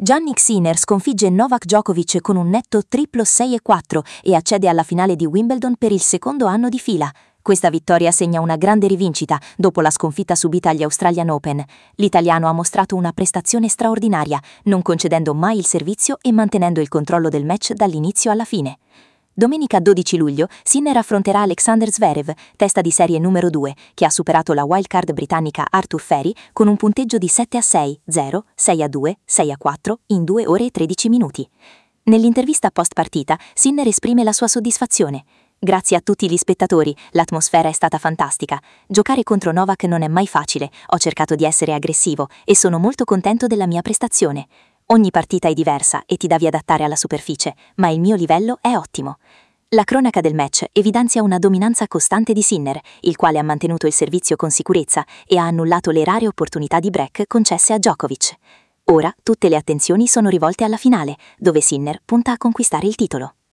Jannik Sinner sconfigge Novak Djokovic con un netto triplo 6-4 e accede alla finale di Wimbledon per il secondo anno di fila. Questa vittoria segna una grande rivincita dopo la sconfitta subita agli Australian Open. L'italiano ha mostrato una prestazione straordinaria, non concedendo mai il servizio e mantenendo il controllo del match dall'inizio alla fine. Domenica 12 luglio Sinner affronterà Alexander Zverev, testa di serie numero 2, che ha superato la wildcard britannica Arthur Feri con un punteggio di 7-6, 0, 6-2, 6-4 in 2 ore e 13 minuti. Nell'intervista post partita, Sinner esprime la sua soddisfazione. Grazie a tutti gli spettatori, l'atmosfera è stata fantastica. Giocare contro Novak non è mai facile, ho cercato di essere aggressivo e sono molto contento della mia prestazione. Ogni partita è diversa e ti devi adattare alla superficie, ma il mio livello è ottimo. La cronaca del match evidenzia una dominanza costante di Sinner, il quale ha mantenuto il servizio con sicurezza e ha annullato le rare opportunità di break concesse a Djokovic. Ora tutte le attenzioni sono rivolte alla finale, dove Sinner punta a conquistare il titolo.